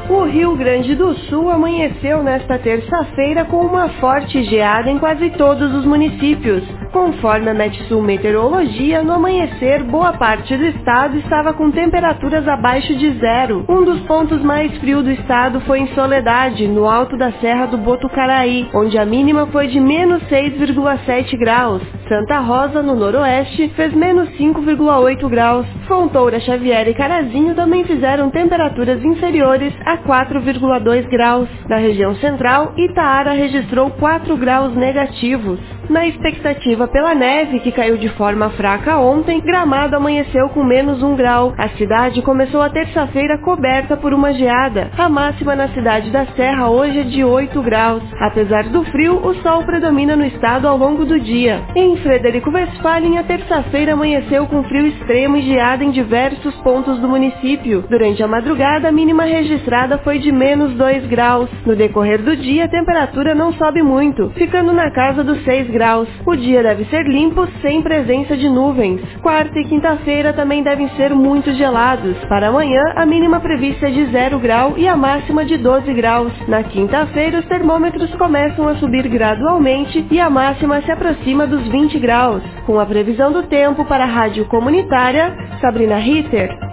O Rio Grande do Sul amanheceu nesta terça-feira com uma forte geada em quase todos os municípios. Conforme a Metsul Meteorologia, no amanhecer, boa parte do estado estava com temperaturas abaixo de zero. Um dos pontos mais frios do estado foi em Soledade, no alto da Serra do Botucaraí, onde a mínima foi de menos 6,7 graus. Santa Rosa, no noroeste, fez menos 5,8 graus. Fontoura, Xavier e Carazinho também fizeram temperaturas inferiores a 4,2 graus. Na região central, Itaara registrou 4 graus negativos. Na expectativa pela neve, que caiu de forma fraca ontem, Gramado amanheceu com menos 1 grau. A cidade começou a terça-feira coberta por uma geada. A máxima na cidade da Serra hoje é de 8 graus. Apesar do frio, o sol predomina no estado ao longo do dia. Em Frederico Westphalen, a terça-feira amanheceu com frio extremo e geada em diversos pontos do município. Durante a madrugada, a mínima registrada foi de menos 2 graus. No decorrer do dia, a temperatura não sobe muito, ficando na casa dos 6 graus. O dia deve ser limpo, sem presença de nuvens. Quarta e quinta-feira também devem ser muito gelados. Para amanhã, a mínima prevista é de 0 grau e a máxima de 12 graus. Na quinta-feira, os termômetros começam a subir gradualmente e a máxima se aproxima dos 20 graus. Com a previsão do tempo para a Rádio Comunitária, Sabrina Ritter.